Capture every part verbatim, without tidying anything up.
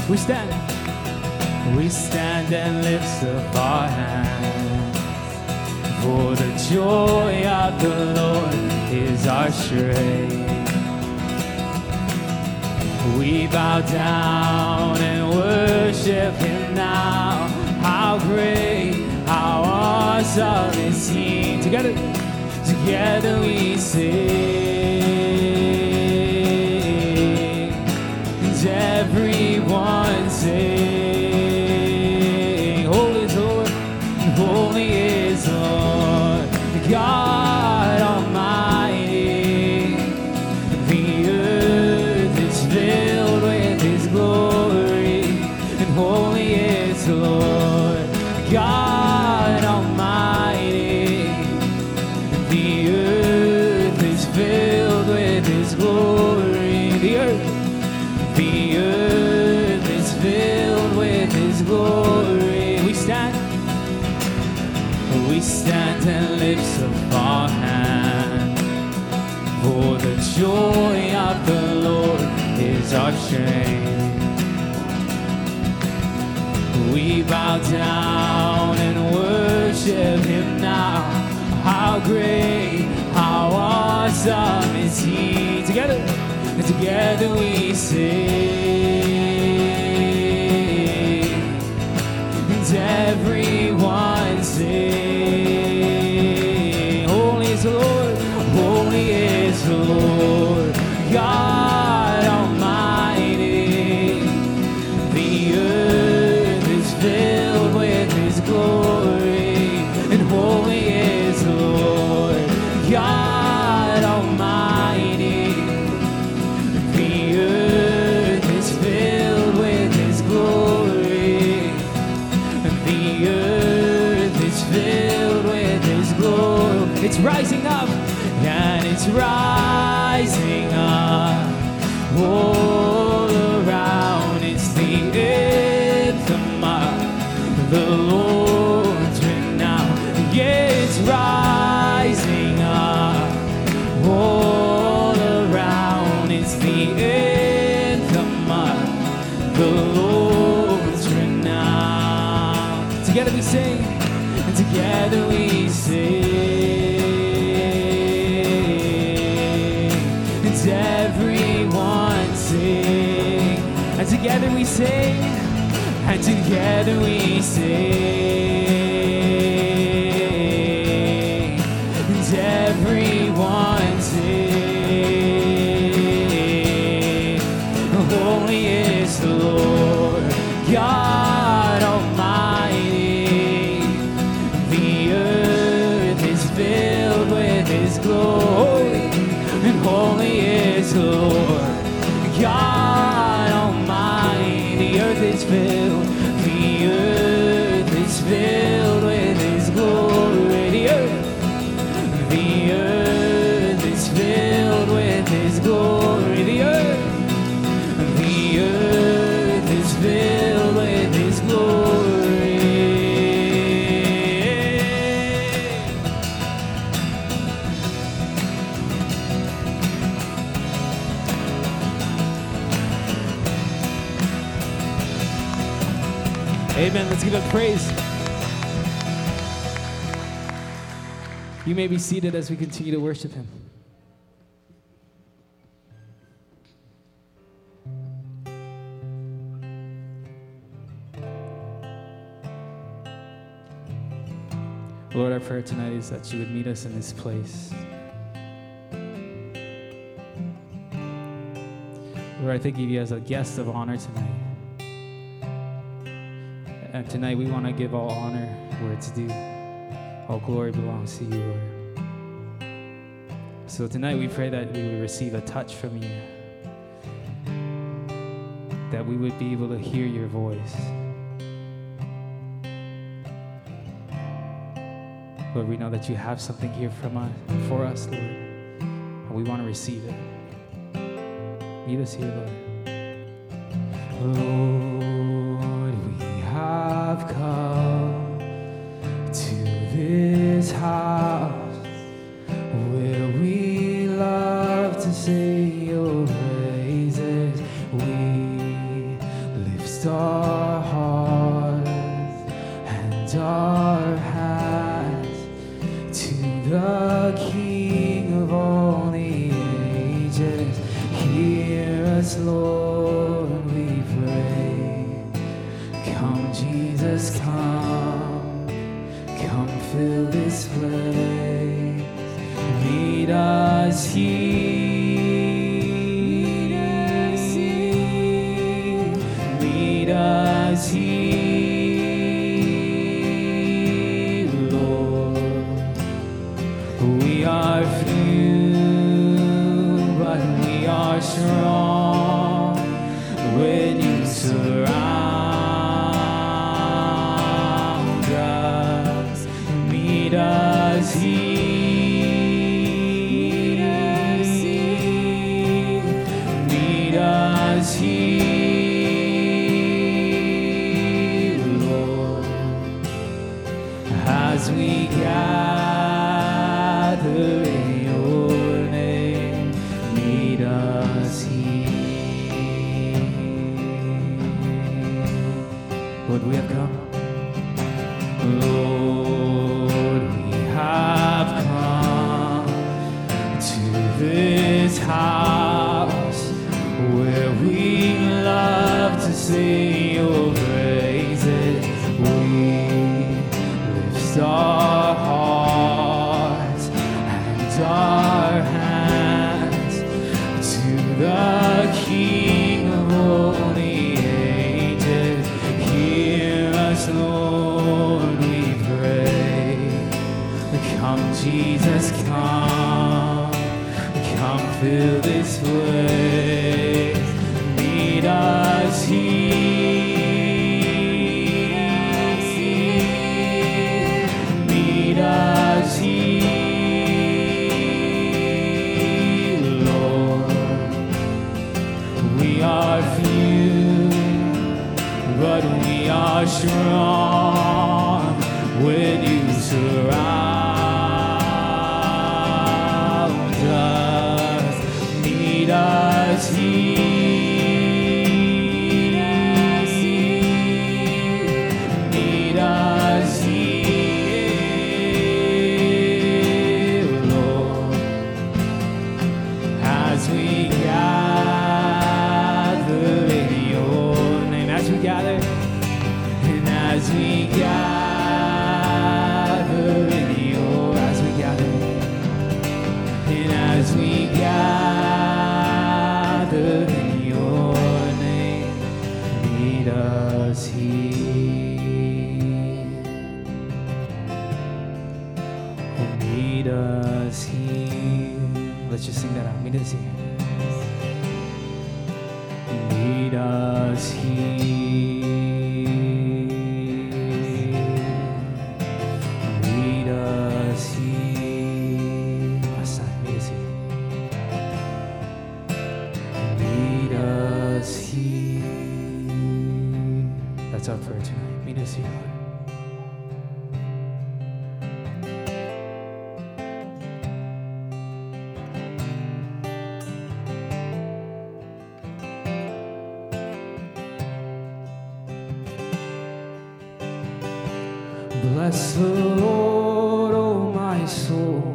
We stand, we stand and lift up our hands, for the joy of the Lord is our strength. We bow down and worship Him now. How great, how awesome is He. Together, together we sing, and everyone sing, holy is Lord, holy is Lord, God Almighty. The earth is filled with His glory, and holy is the Lord, God Almighty. The earth is filled with His glory. The earth, the earth is filled with His glory. We stand, we stand and lift up our hands, for the joy of the Lord is our strength. We bow down and worship Him now. How great, how awesome is He. Together, and together we sing, and everyone sing, holy is the Lord, holy is the Lord, God Almighty. The earth is filled with His glory, and holy is the Lord, God Almighty. The earth is filled with His glory, and the earth is filled with His glory. It's rising up, and it's rising up all around. It's the anthem of the Lord's renown. Yeah, it's rising up all around. It's the anthem of the Lord's renown. Together we sing, and together we sing, and everyone sing, and together we sing, and together we sing, and everyone sing, holy is the Lord, God Almighty. The earth is filled with His glory, and holy is the Lord, God Almighty. The earth is filled, the earth is filled with His glory. The earth, the earth is filled with His glory. The earth, the earth is filled with His glory. Amen. Let's give Him praise. You may be seated as we continue to worship Him. Lord, our prayer tonight is that You would meet us in this place. Lord, I think of You as a guest of honor tonight. And tonight we want to give all honor where it's due. All glory belongs to You, Lord. So tonight we pray that we would receive a touch from You, that we would be able to hear Your voice. Lord, we know that You have something here from us, for us, Lord, and we want to receive it. Meet us here, Lord. Lord, we have come to this house where we love to sing Your praises. We lift us, Lord, we pray. Come, Jesus, come. Come fill this place. Meet us here. Meet us here, Lord. We are few, but we are strong when you surround us. Meet us here. Meet us here, Lord, as we gather in your name. Meet us here. Lord, we have come. Lord, we have come to this house where we love to sing your praises. We lift our hearts and our hands to the King of all the ages. Hear us, Lord, we pray. Come, Jesus, come. Come fill this place. Meet us here. Meet us here, Lord. We are few, but we are strong when you surround us. Meet us here. Meet us here, Lord, as we gather in your name. As we gather, and as we gather in your, as we gather, and as we gather in your name, meet us here. Oh, meet us here. Let's just sing that out. Meet us here. Meet us here. Meet us here. My son, meet us here. Meet us here. That's our prayer tonight. Meet us here, Lord. Bless the Lord, oh my soul,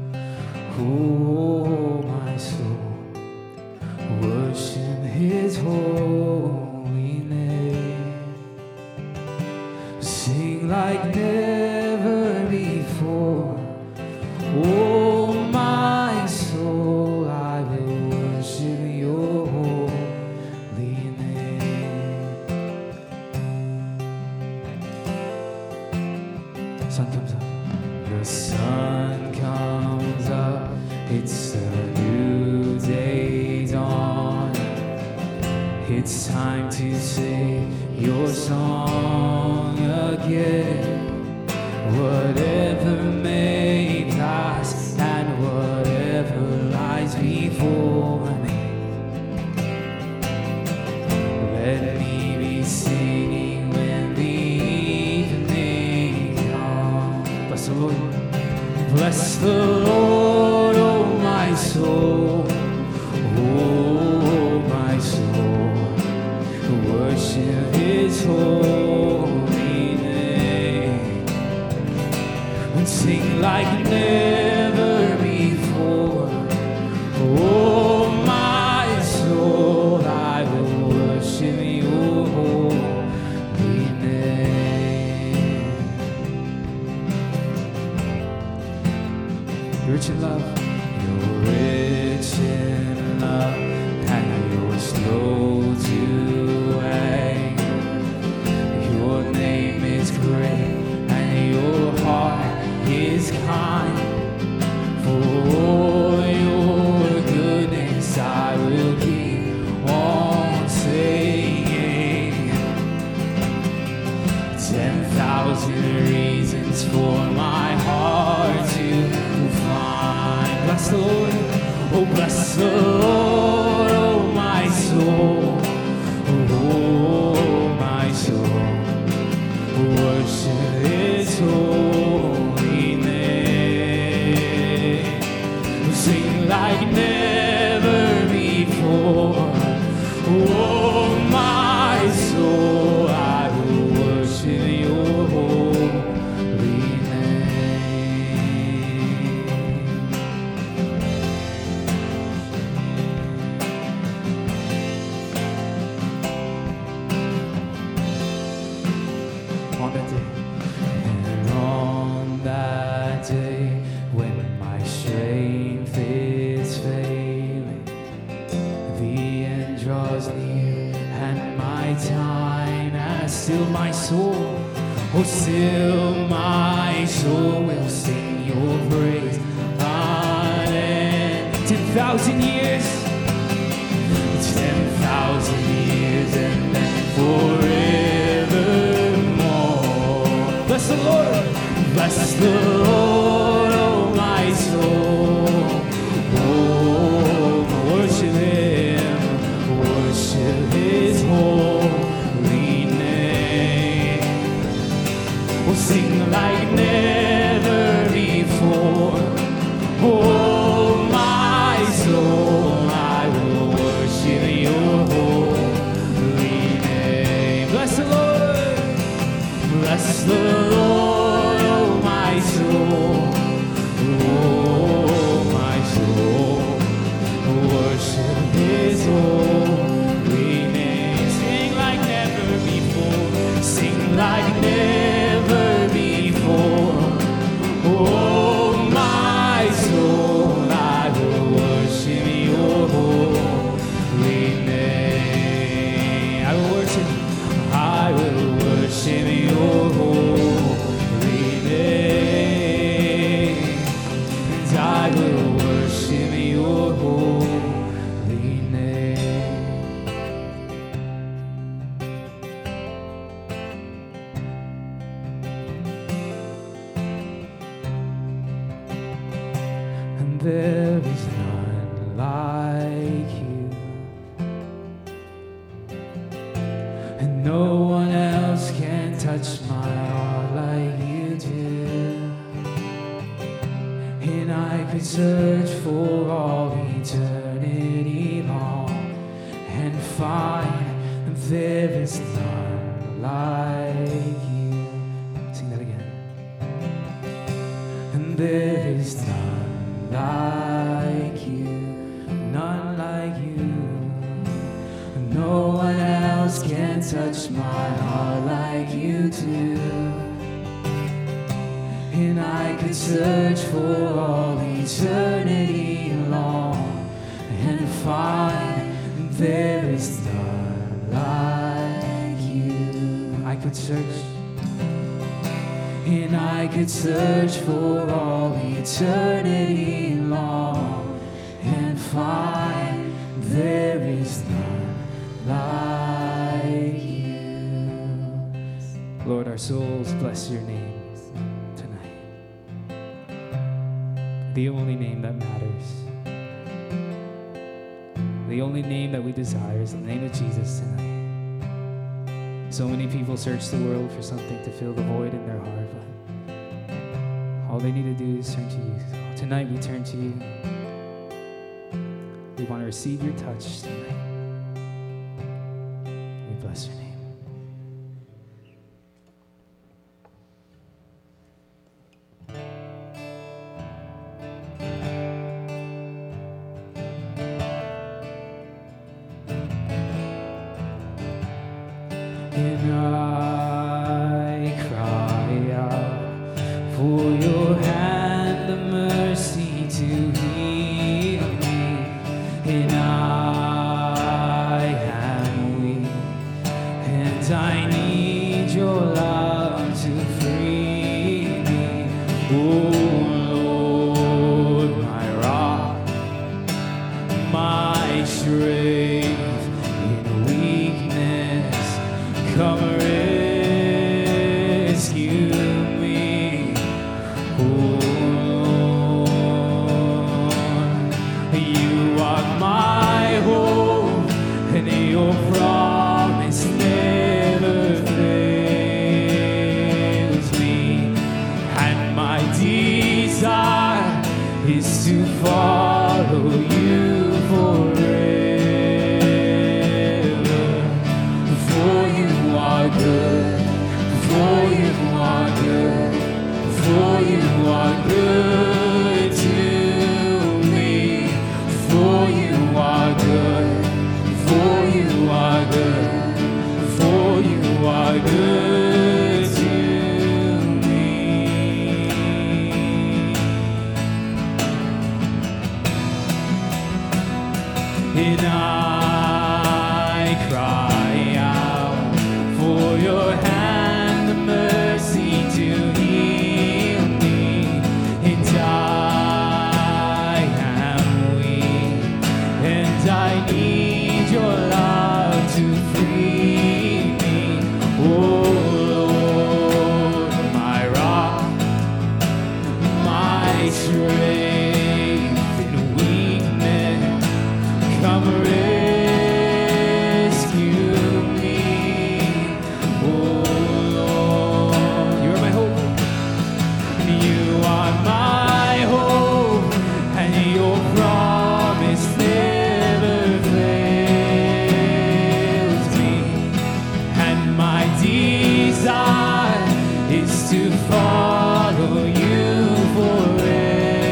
oh my soul, worship His holy name. Sing like never before, oh my soul, I will worship your holy name. Sun comes up. The sun comes up. It's a new day dawn. It's time to sing your song again. Whatever may pass and whatever lies before me, let me be singing when the evening comes. Bless the Lord. Bless the Lord, oh my soul, oh my soul, worship His holy name, and sing like Lord. Oh, bless the Lord, oh, my soul. Oh, my soul. Worship His holy name. Sing like never before. Oh, my soul, I will worship your holy name. On that day, and on that day, when my strength is failing, the end draws near, and my time has still my soul. Oh, still my soul will sing your praise. Unending ten thousand years, ten thousand years, and then forevermore. Bless the Lord, bless the Lord, oh my soul. Oh, worship Him, worship His holy name. We'll sing like never before. Oh, my soul, I will worship your holy name. Bless the Lord, bless the Lord, oh my soul. Oh, my soul, worship His holy name. Sing like never before, sing like never before. Oh, my soul, I will worship your holy name. I will worship, I will worship your holy name. And I will worship your holy name. And there is none like you, and no one else can touch my heart like you do. And I could search for all eternity long and find that there is none like you. Sing that again. And there is none like you, none like you. No one else can touch my heart like you do. And I could search for all eternity long and find there is none like you. I could search, and I could search for all eternity long and find there is none like you. Lord, our souls bless your name tonight. The only name that matters. The only name that we desire is the name of Jesus tonight. So many people search the world for something to fill the void in their heart, but all they need to do is turn to you. So tonight we turn to you. We want to receive your touch tonight. We bless your name. And I cry out for your hand of mercy to heal me. And I am weak, and I need your love to free me. Oh Lord, my rock, my strength in weakness, come rescue me. Oh Lord, and I cry out for your hand of mercy to heal me, and I am weak, and I need your love to free me. Oh Lord, my rock, my strength. Come rescue me, oh Lord. You are my hope. You are my hope, and your promise never fails me. And my desire is to follow you forever.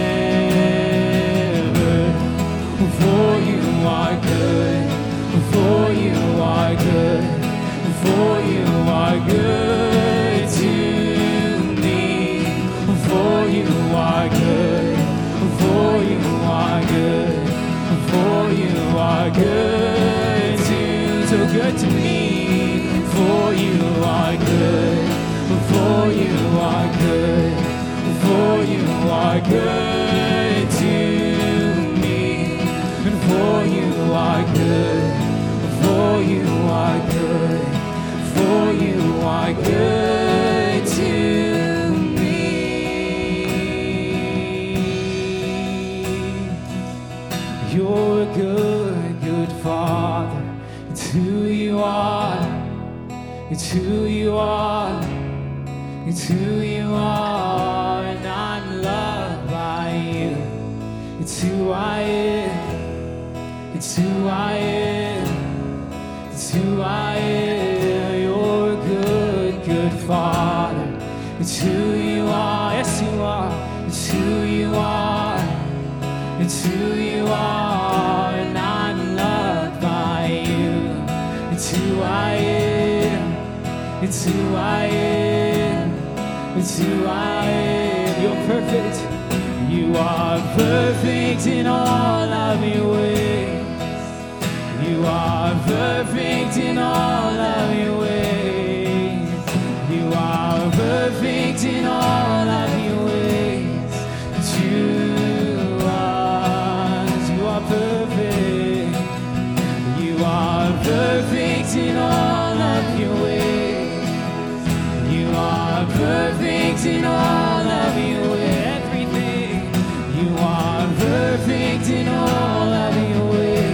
For you are good, for you are good, for you are good to me. For you are good, for you are good, for you are good to, so good to me. For you are good, for you are good, for you are good to for you are good, for you are good, for you are good to me. You're a good, good Father. It's who you are. It's who you are. It's who you are, and I'm loved by you. It's who I am. It's who I am, it's who I am. You're a good, good Father. It's who you are, yes you are. It's who you are, it's who you are, and I'm loved by you. It's who I am, it's who I am, it's who I am. You're perfect, you are perfect in all of your ways. You are perfect in all of your ways. You are perfect in all of your ways. You are, you are perfect. You are perfect in all of your ways. You are perfect in all of your ways. Everything. You are perfect in all of your ways.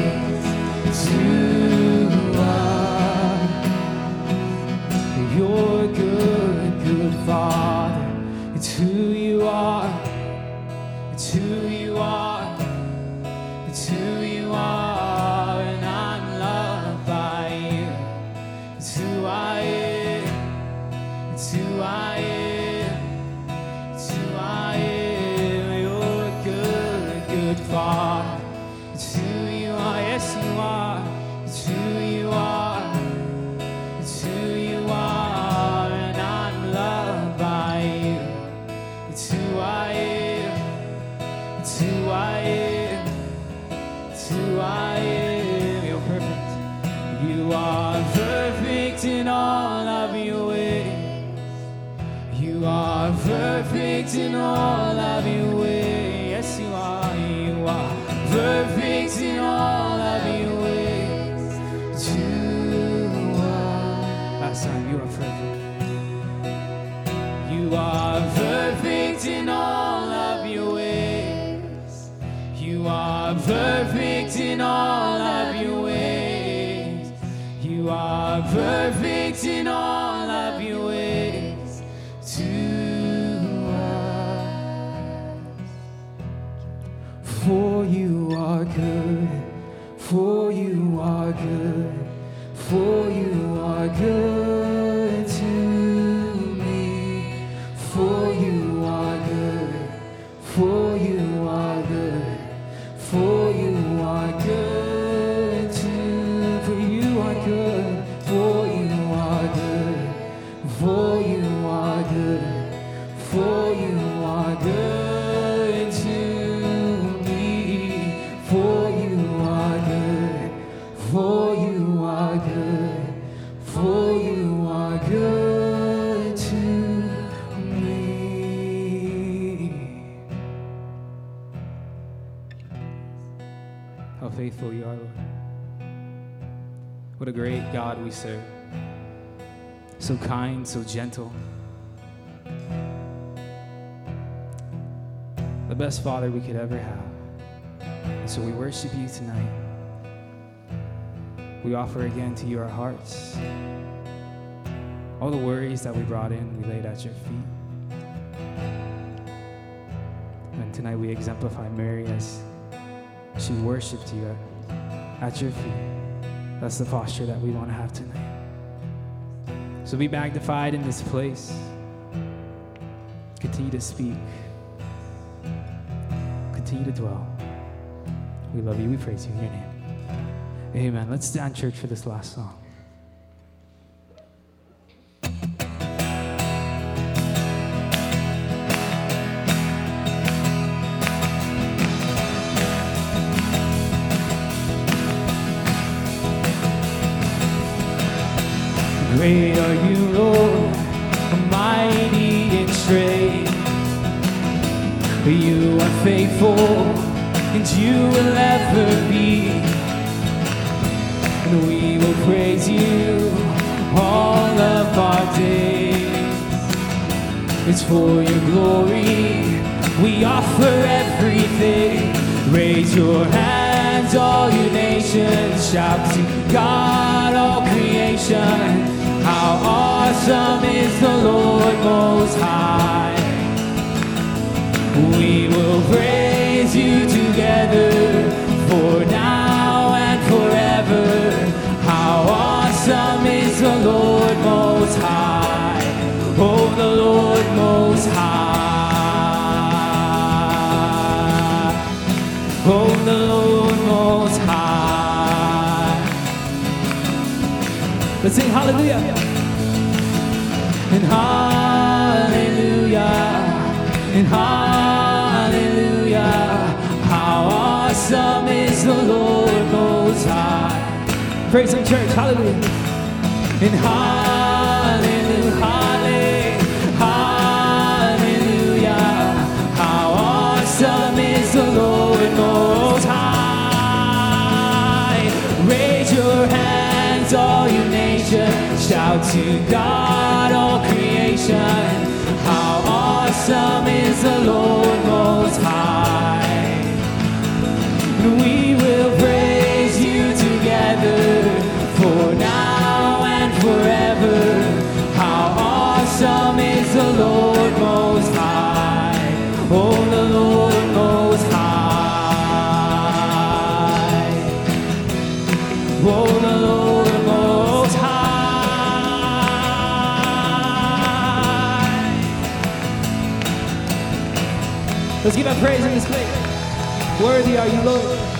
You are, you're a good, good Father. It's who you are, it's who you are, it's who you are, and I'm loved by you. It's who I am, it's who I am, it's who I am. You're a good, good Father. It's who you are, yes you are. It's who you are, it's who you are, and I'm loved by you. It's who I am, it's who I am, it's who I am. You're perfect. You are perfect in all of your ways. You are perfect in all of your ways. Yes, you are. You are perfect in all of your ways. You are. Last time, you are perfect. You are perfect in all of your ways. You are perfect in all of your ways. You are perfect in all of your ways to us. For you are good, for you are good, for you are good to me. For you are good, for you are good, for you are good to, for you are good, for you are good, for you are good, for you are good to me, for you are good. how faithful you are, Lord. What a great God we serve. So kind, so gentle. The best Father we could ever have. And so we worship you tonight. We offer again to you our hearts. All the worries that we brought in, we laid at your feet. And tonight we exemplify Mary as she worshiped you at, at your feet. That's the posture that we want to have tonight. So be magnified in this place. Continue to speak. Continue to dwell. We love you. We praise you in your name. Amen. Let's stand, church, for this last song. Great are you, Lord, mighty in strength. You are faithful, and you will ever be. And we will praise you all of our days. It's for your glory we offer everything. Raise your hands, all you nations. Shout to God, all creation. How awesome is the Lord Most High. We will praise you together for now and forever. How awesome is the Lord Most High. Oh, the Lord Most High. Oh, the Lord Most High. Let's sing hallelujah. And hallelujah. And hallelujah. How awesome is the Lord Most High. Praise Him, church. Hallelujah. And hallelujah. Hallelujah. How awesome is the Lord Most High. Raise your hands, all you nations. Shout to God, all creation. How awesome is the Lord Most High. And we will praise you together for now and forever. How awesome is the Lord Most High. Oh, the Lord Most High. Oh, the Lord Most High. Let's give our praise in this place. Worthy are you, Lord.